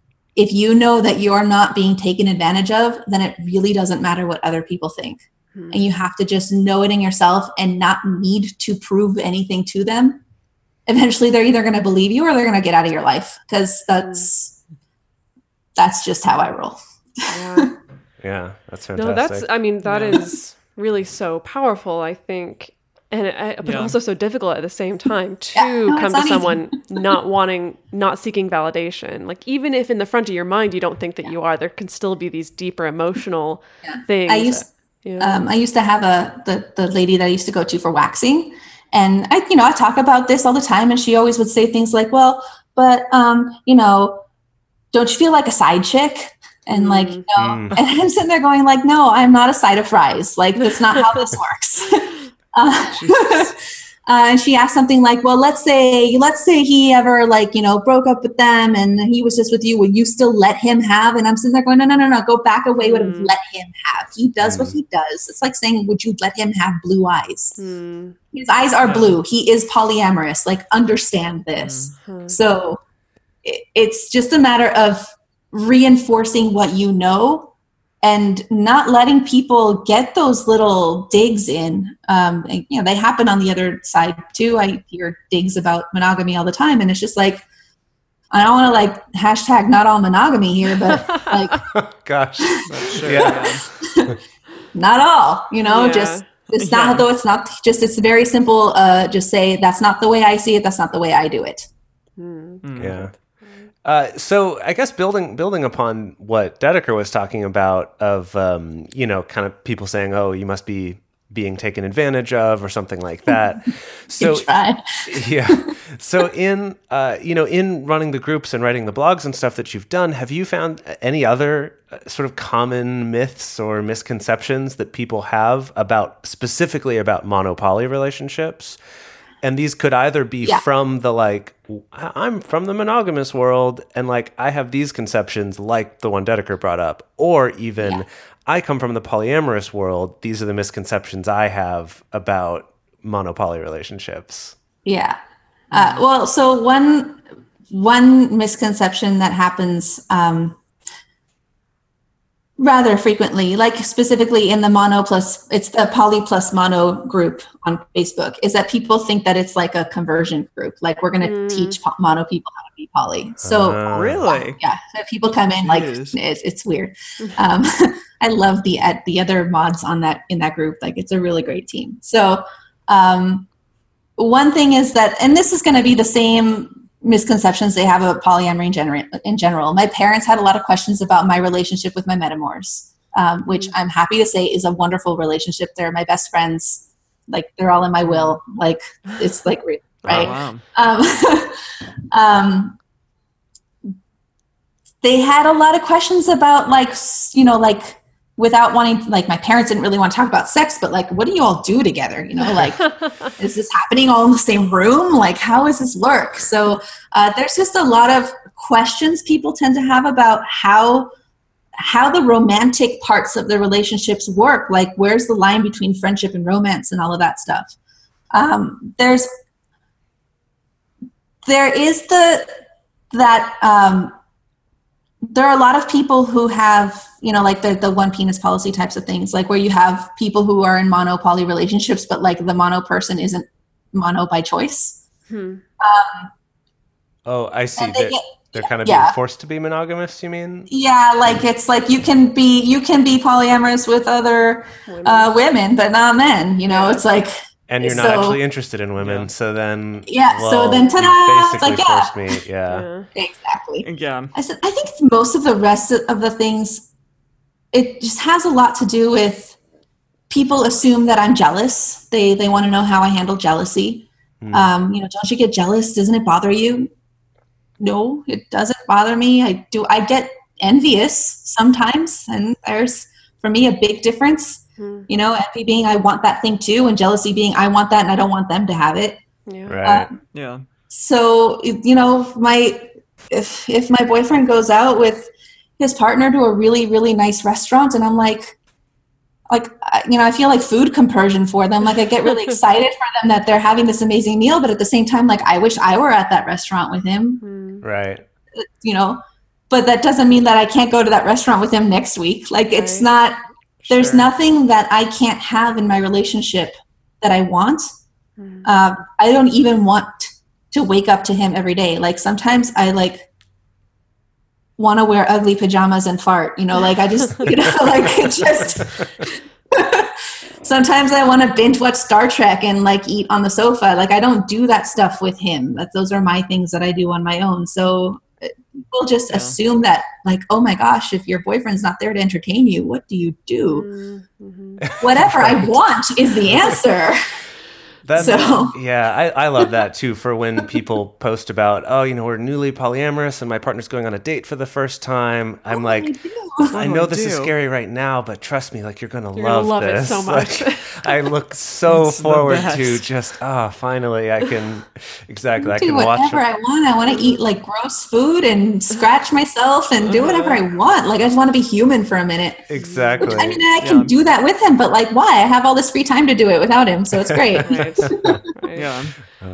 If you know that you're not being taken advantage of, then it really doesn't matter what other people think. Hmm. And you have to just know it in yourself and not need to prove anything to them. Eventually, they're either going to believe you or they're going to get out of your life, because that's hmm. that's just how I roll. Yeah, yeah, that's fantastic. No, that's, I mean, that yeah. is really so powerful, I think. And it, but yeah. also so difficult at the same time to yeah, no, come to someone not wanting, not seeking validation. Like even if in the front of your mind you don't think that yeah. you are, there can still be these deeper emotional yeah. things. I used, that, yeah. um, I used to have a the the lady that I used to go to for waxing, and I, you know, I talk about this all the time, and she always would say things like, "Well, but um, you know, don't you feel like a side chick?" And like, you know, mm. and I'm sitting there going, like, "No, I'm not a side of fries. Like that's not how this works." Uh, uh, and she asked something like, well, let's say, let's say he ever like, you know, broke up with them and he was just with you. Would you still let him have? And I'm sitting there going, no, no, no, no, go back away. Mm. Would have let him have. He does mm. what he does. It's like saying, would you let him have blue eyes? Mm. His eyes are blue. He is polyamorous. Like, understand this. Mm. So it, it's just a matter of reinforcing what you know and not letting people get those little digs in. Um, and, you know, they happen on the other side too. I hear digs about monogamy all the time, and it's just like, I don't want to like hashtag not all monogamy here, but like, Gosh, That's true. Yeah. Yeah. not all, you know, Yeah. just it's not Yeah. though it's not just it's very simple. Uh, just say that's not the way I see it. That's not the way I do it. Mm. Yeah. Uh, so I guess building building upon what Dedeker was talking about of um, you know, kind of people saying, "Oh, you must be being taken advantage of," or something like that. So You try. yeah. So in uh, you know, in running the groups and writing the blogs and stuff that you've done, have you found any other uh, sort of common myths or misconceptions that people have about specifically about mono-poly relationships? And these could either be Yeah. from the like, I- I'm from the monogamous world, and like I have these conceptions, like the one Dedeker brought up, or even Yeah. I come from the polyamorous world. These are the misconceptions I have about monopoly relationships. Yeah. Uh, well, so one one misconception that happens um, rather frequently, like specifically in the mono plus, it's the poly plus mono group on Facebook, is that people think that it's like a conversion group. Like we're going to Mm. teach po- mono people how to be poly. So Uh, Really? yeah, so people come in like Jeez. it's, it's weird. Um, I love the uh, the other mods on that in that group. Like it's a really great team. So um, one thing is that, and this is going to be the same misconceptions they have about polyamory in general. In general, my parents had a lot of questions about my relationship with my metamors, um, which I'm happy to say is a wonderful relationship. They're my best friends. Like they're all in my will. Like it's like real, right? Oh, wow. um, um, they had a lot of questions about like, s- you know, like without wanting, like my parents didn't really want to talk about sex, but like, what do you all do together? You know, like, is this happening all in the same room? Like, how does this work? So uh, there's just a lot of questions people tend to have about how how the romantic parts of the relationships work. Like, where's the line between friendship and romance and all of that stuff? Um, there's there is the that um, there are a lot of people who have, you know, like the, the one penis policy types of things, like where you have people who are in mono poly relationships, but like the mono person isn't mono by choice. Hmm. Oh, I see. And they They're, get- they're kind of yeah. being forced to be monogamous, you mean? Yeah, like it's like you can be you can be polyamorous with other Women. uh, women, but not men. You know, it's like And you're not So- actually interested in women, Yeah. so then Yeah, so well, then you ta-da! It's basically like, yeah. forced me. Yeah. Yeah. exactly. Yeah. I said I think most of the rest of the things, it just has a lot to do with people assume that I'm jealous. They they want to know how I handle jealousy. Hmm. Um, you know, don't you get jealous? Doesn't it bother you? No, it doesn't bother me. I do. I get envious sometimes, and there's for me a big difference. Hmm. You know, envy being I want that thing too, and jealousy being I want that and I don't want them to have it. Yeah. Right. Yeah. So, you know, my if if my boyfriend goes out with his partner to a really really nice restaurant, and I'm like, like I- you know, I feel like food compersion for them. Like I get really excited for them that they're having this amazing meal, but at the same time, like I wish I were at that restaurant with him. Hmm. Right. You know, but that doesn't mean that I can't go to that restaurant with him next week. Like it's Right. not. There's Sure. nothing that I can't have in my relationship that I want. Hmm. Um, I don't even want to wake up to him every day. Like sometimes I like want to wear ugly pajamas and fart, you know, like I just, you know, like it just, sometimes I want to binge watch Star Trek and like eat on the sofa. Like I don't do that stuff with him. That those are my things that I do on my own. So uh, people just Yeah. assume that like, oh my gosh, if your boyfriend's not there to entertain you, what do you do? Hmm. Whatever I want is the answer. That's, So- yeah, I, I love that too. For when people post about, oh, you know, we're newly polyamorous and my partner's going on a date for the first time. I'm like, I do. I Oh, know I this is do. scary right now, but trust me, like you're gonna You're gonna love love it this. so much. Like, I look so It's the forward best. to just ah, finally I can exactly I do can watch. whatever I want. I want to eat like gross food and scratch myself and do whatever I want. Like I just want to be human for a minute. Exactly. I mean, I can Yeah. do that with him, but like, why? I have all this free time to do it without him, so it's great. Right. Right. Yeah. Uh,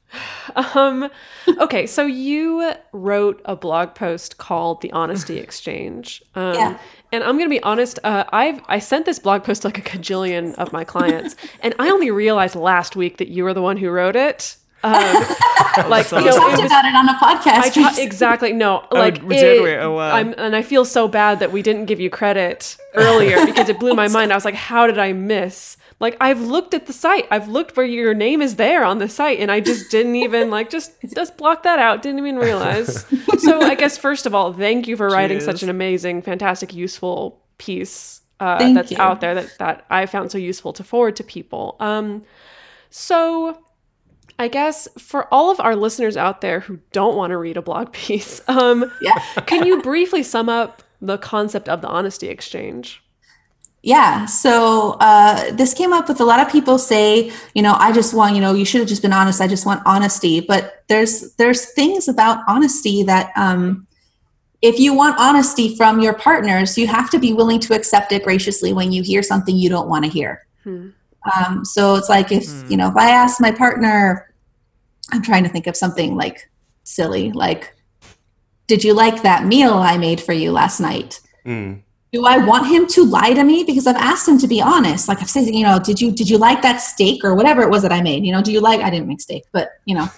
Um, okay, so you wrote a blog post called "The Honesty Exchange," um, Yeah. and I'm gonna be honest. Uh, I've I sent this blog post to like a cajillion of my clients, and I only realized last week that you were the one who wrote it. Um, like you We know, talked it was, about it on a podcast. I ta- exactly no, like we did it- we? Oh, wow. I'm, and I feel so bad that we didn't give you credit earlier because it blew my mind. I was like, how did I miss? Like, I've looked at the site. I've looked where your name is there on the site, and I just didn't even, like, just just block that out. Didn't even realize. So I guess, first of all, thank you for writing Jeez. such an amazing, fantastic, useful piece uh, Thank that's you. out there that, that I found so useful to forward to people. Um, so I guess for all of our listeners out there who don't want to read a blog piece, um, Yeah. can you briefly sum up the concept of the honesty exchange? Yeah. So uh, this came up with a lot of people say, you know, I just want, you know, you should have just been honest. I just want honesty. But there's there's things about honesty that um, if you want honesty from your partners, you have to be willing to accept it graciously when you hear something you don't want to hear. Hmm. Um, so it's like if, you know, if I ask my partner, I'm trying to think of something like silly, like, did you like that meal I made for you last night? Mm. Do I want him to lie to me? Because I've asked him to be honest. Like I've said, you know, did you, did you like that steak or whatever it was that I made? You know, do you like, I didn't make steak, but you know,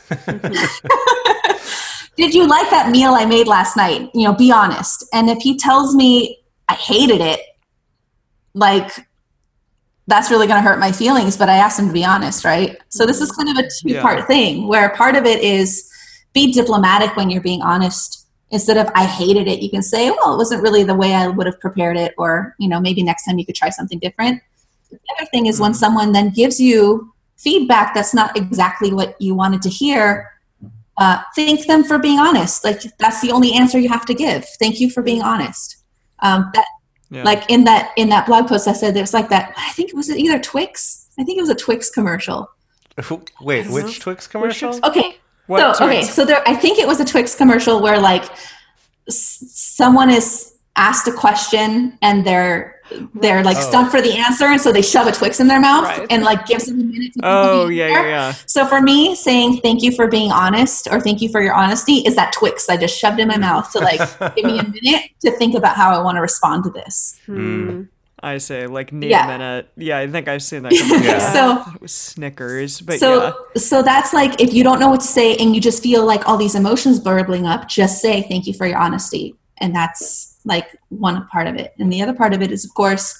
did you like that meal I made last night? You know, be honest. And if he tells me I hated it, like that's really going to hurt my feelings, but I asked him to be honest. Right. So this is kind of a two part Yeah. thing where part of it is be diplomatic when you're being honest. Instead of I hated it, you can say, well, it wasn't really the way I would have prepared it. Or, you know, maybe next time you could try something different. The other thing is when someone then gives you feedback that's not exactly what you wanted to hear, uh, thank them for being honest. Like that's the only answer you have to give. Thank you for being honest. Um, that, Yeah. Like in that in that blog post I said there's like that, I think it was either Twix. I think it was a Twix commercial. Wait, don't which know. Twix commercial? Okay. What so okay, Twix? so there, I think it was a Twix commercial where like s- someone is asked a question and they're they're like Oh. stumped for the answer, and so they shove a Twix in their mouth Right. and like gives them a minute to think Oh, of the yeah, answer. yeah, yeah. So for me, saying thank you for being honest or thank you for your honesty is that Twix I just shoved in my mouth to like give me a minute to think about how I want to respond to this. Hmm. I say, like, need Yeah. a minute. Yeah, I think I've seen that. commercial. Yeah. I So thought it was Snickers, but so yeah. so that's like if you don't know what to say and you just feel like all these emotions burbling up, just say thank you for your honesty. And that's like one part of it. And the other part of it is, of course,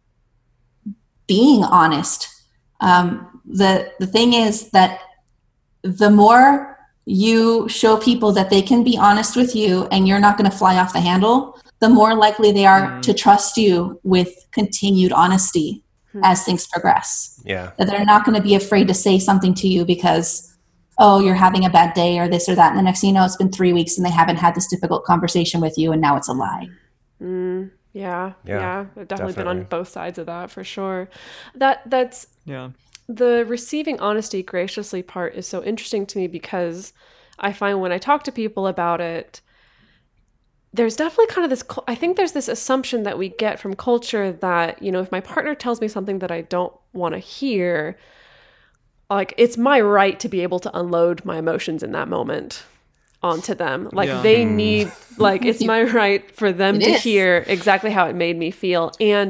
being honest. Um, the the thing is that the more you show people that they can be honest with you and you're not going to fly off the handle, the more likely they are Mm. to trust you with continued honesty as things progress. Yeah. That they're not going to be afraid to say something to you because, oh, you're having a bad day or this or that. And the next thing you know, it's been three weeks and they haven't had this difficult conversation with you and now it's a lie. Mm, yeah, Yeah, yeah, I've definitely been on definitely. both sides of that for sure. That that's Yeah. the receiving honesty graciously part is so interesting to me because I find when I talk to people about it, there's definitely kind of this, cul- I think there's this assumption that we get from culture that, you know, if my partner tells me something that I don't want to hear, like it's my right to be able to unload my emotions in that moment onto them. Like Yeah. they need, like it's my right for them It to is. hear exactly how it made me feel. And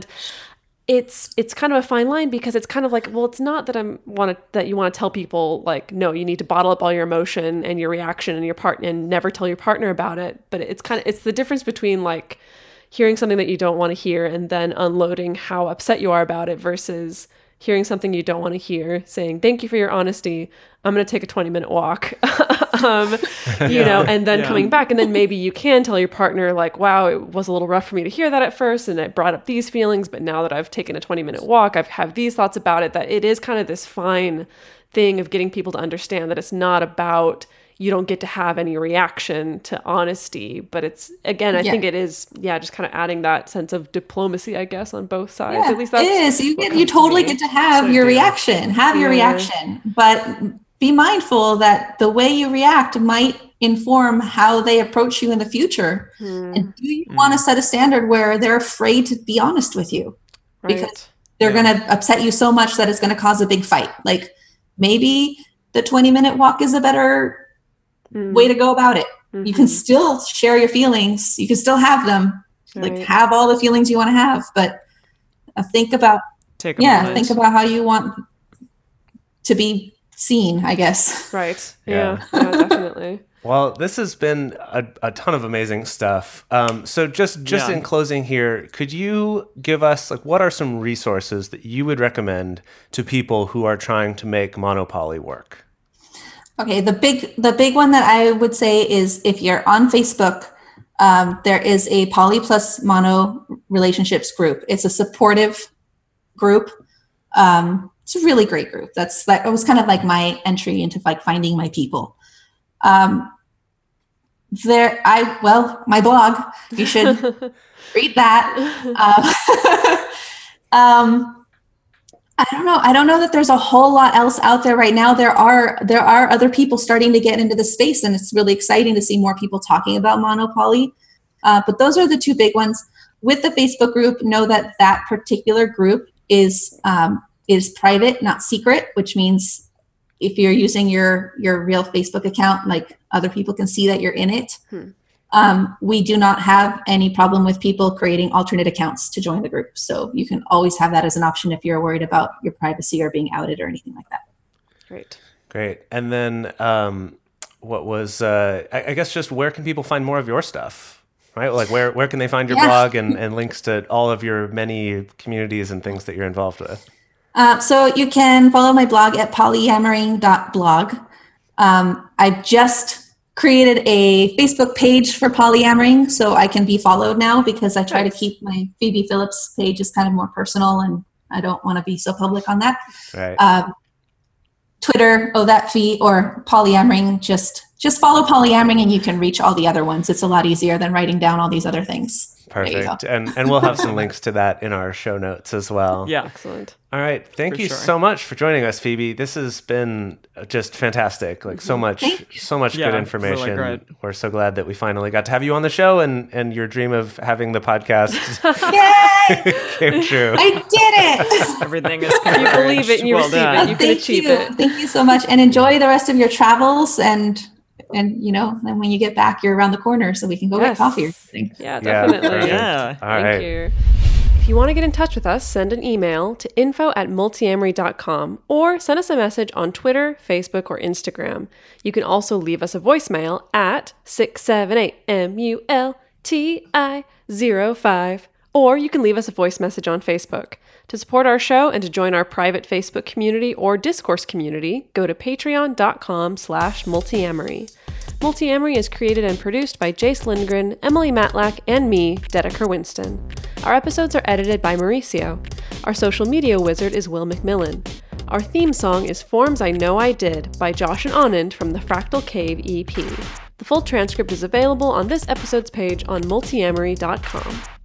it's it's kind of a fine line because it's kind of like, well, it's not that I'm want to that you want to tell people like, no, you need to bottle up all your emotion and your reaction and your part and never tell your partner about it. But it's kind of it's the difference between like hearing something that you don't want to hear and then unloading how upset you are about it versus hearing something you don't want to hear, saying, thank you for your honesty. I'm going to take a twenty minute walk, um, you know, and then Yeah. coming back. And then maybe you can tell your partner like, wow, it was a little rough for me to hear that at first. And it brought up these feelings. But now that I've taken a twenty minute walk, I've have these thoughts about it, that it is kind of this fine thing of getting people to understand that it's not about, you don't get to have any reaction to honesty, but it's, again, I Yeah. think it is, yeah, just kind of adding that sense of diplomacy, I guess, on both sides. Yeah, At least that's it is. You, what get, comes you to totally me. get to have So your do. reaction, have your Yeah. reaction, but be mindful that the way you react might inform how they approach you in the future. Hmm, And do you want to set a standard where they're afraid to be honest with you? right. because they're Yeah. going to upset you so much that it's going to cause a big fight. Like maybe the twenty minute walk is a better mm. way to go about it. Mm-hmm. You can still share your feelings. You can still have them, right. like have all the feelings you want to have, but uh, think about, Take a yeah, moment. think about how you want to be seen, I guess. Right. Yeah, yeah, yeah definitely. Well, this has been a, a ton of amazing stuff. Um, so just, just yeah. in closing here, could you give us, like, what are some resources that you would recommend to people who are trying to make monopoly work? Okay, the big the big one that I would say is if you're on Facebook, um, there is a Poly Plus Mono Relationships group. It's a supportive group. Um, it's a really great group. That's that was kind of like my entry into like finding my people. Um, there, I well, my blog. You should read that. Um, um, I don't know. I don't know that there's a whole lot else out there right now. There are there are other people starting to get into the space, and it's really exciting to see more people talking about monopoly. Uh, but those are the two big ones. With the Facebook group, know that that particular group is um, is private, not secret, which means if you're using your your real Facebook account, like other people can see that you're in it. Hmm. Um, we do not have any problem with people creating alternate accounts to join the group. So you can always have that as an option if you're worried about your privacy or being outed or anything like that. Great. Great. And then um, what was, uh, I, I guess just where can people find more of your stuff, right? Like where, where can they find your yeah. blog and, and links to all of your many communities and things that you're involved with? Uh, so you can follow my blog at polyamoring dot blog. Um, I just created a Facebook page for polyamoring, so I can be followed now because I try nice. to keep my Phoebe Phillips page is kind of more personal, and I don't want to be so public on that. Right. Um, Twitter, oh that fee, or polyamoring. Just just follow polyamoring, and you can reach all the other ones. It's a lot easier than writing down all these other things. Perfect. And and we'll have some links to that in our show notes as well. Yeah. Excellent. All right. Thank for you sure. so much for joining us, Phoebe. This has been just fantastic. Like so much, so much yeah, good information. Really We're so glad that we finally got to have you on the show, and, and your dream of having the podcast came true. I did it. Everything is You believe it and you well receive done. it. You can Thank achieve you. it. Thank you so much, and enjoy the rest of your travels. And and you know, then when you get back, you're around the corner, so we can go Yes. get coffee or something. Yeah, Yeah, definitely. perfect. Yeah. All Thank right. you. If you want to get in touch with us, send an email to info at multiamory dot com or send us a message on Twitter, Facebook, or Instagram. You can also leave us a voicemail at six seven eight M U L T I zero five, or you can leave us a voice message on Facebook. To support our show and to join our private Facebook community or discourse community, go to patreon dot com slash multiamory. Multiamory is created and produced by Jace Lindgren, Emily Matlack, and me, Dedeker Winston. Our episodes are edited by Mauricio. Our social media wizard is Will McMillan. Our theme song is Forms I Know I Did by Josh and Anand from the Fractal Cave E P. The full transcript is available on this episode's page on multiamory dot com.